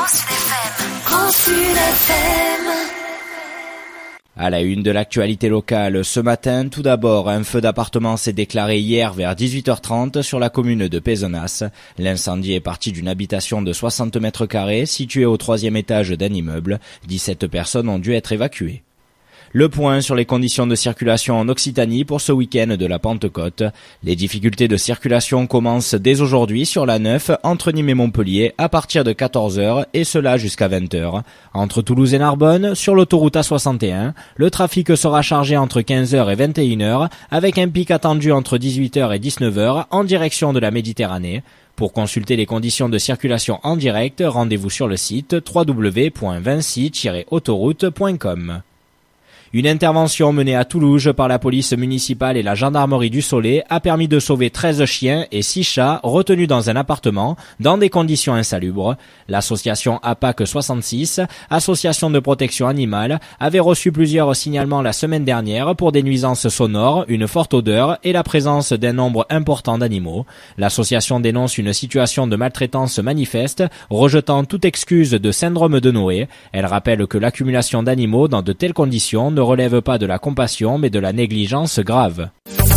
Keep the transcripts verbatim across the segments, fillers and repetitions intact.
Sud F M. Grand Sud F M. À la une de l'actualité locale ce matin, tout d'abord, un feu d'appartement s'est déclaré hier vers dix-huit heures trente sur la commune de Pézenas. L'incendie est parti d'une habitation de soixante mètres carrés située au troisième étage d'un immeuble. dix-sept personnes ont dû être évacuées. Le point sur les conditions de circulation en Occitanie pour ce week-end de la Pentecôte. Les difficultés de circulation commencent dès aujourd'hui sur la neuf entre Nîmes et Montpellier à partir de quatorze heures et cela jusqu'à vingt heures. Entre Toulouse et Narbonne, sur l'autoroute A soixante et un, le trafic sera chargé entre quinze heures et vingt et une heures avec un pic attendu entre dix-huit heures et dix-neuf heures en direction de la Méditerranée. Pour consulter les conditions de circulation en direct, rendez-vous sur le site w w w point vinci tiret autoroute point com. Une intervention menée à Toulouse par la police municipale et la gendarmerie du Soleil a permis de sauver treize chiens et six chats retenus dans un appartement dans des conditions insalubres. L'association A P A C soixante-six, association de protection animale, avait reçu plusieurs signalements la semaine dernière pour des nuisances sonores, une forte odeur et la présence d'un nombre important d'animaux. L'association dénonce une situation de maltraitance manifeste, rejetant toute excuse de syndrome de Noé. Elle rappelle que l'accumulation d'animaux dans de telles conditions ne relève pas de la compassion mais de la négligence grave.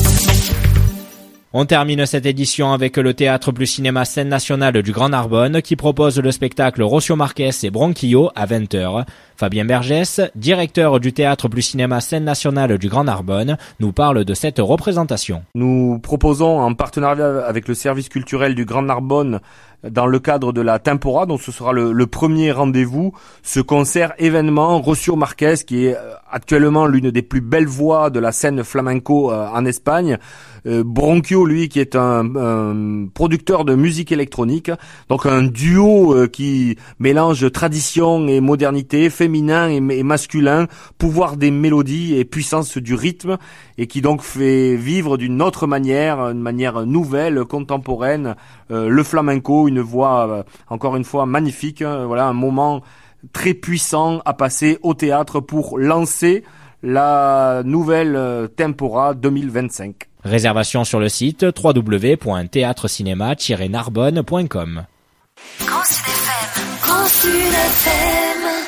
On termine cette édition avec le Théâtre plus Cinéma Scène Nationale du Grand Narbonne qui propose le spectacle Rocio Marquez et Bronquillo à vingt heures. Fabien Bergès, directeur du Théâtre plus Cinéma Scène Nationale du Grand Narbonne, nous parle de cette représentation. Nous proposons en partenariat avec le service culturel du Grand Narbonne dans le cadre de la Tempora, donc ce sera le, le premier rendez-vous, ce concert événement Rocio Marquez qui est actuellement l'une des plus belles voix de la scène flamenco euh, en Espagne. Euh, Bronquillo, lui, qui est un, un producteur de musique électronique, donc un duo euh, qui mélange tradition et modernité, féminin et, et masculin, pouvoir des mélodies et puissance du rythme, et qui donc fait vivre d'une autre manière, une manière nouvelle, contemporaine, euh, le flamenco, une voix euh, encore une fois magnifique. Euh, voilà un moment très puissant à passer au théâtre pour lancer la nouvelle euh, Tempora deux mille vingt-cinq. Réservation sur le site w w w point théâtre cinéma tiret narbonne point com. Grand Sud F M. Grand Sud F M.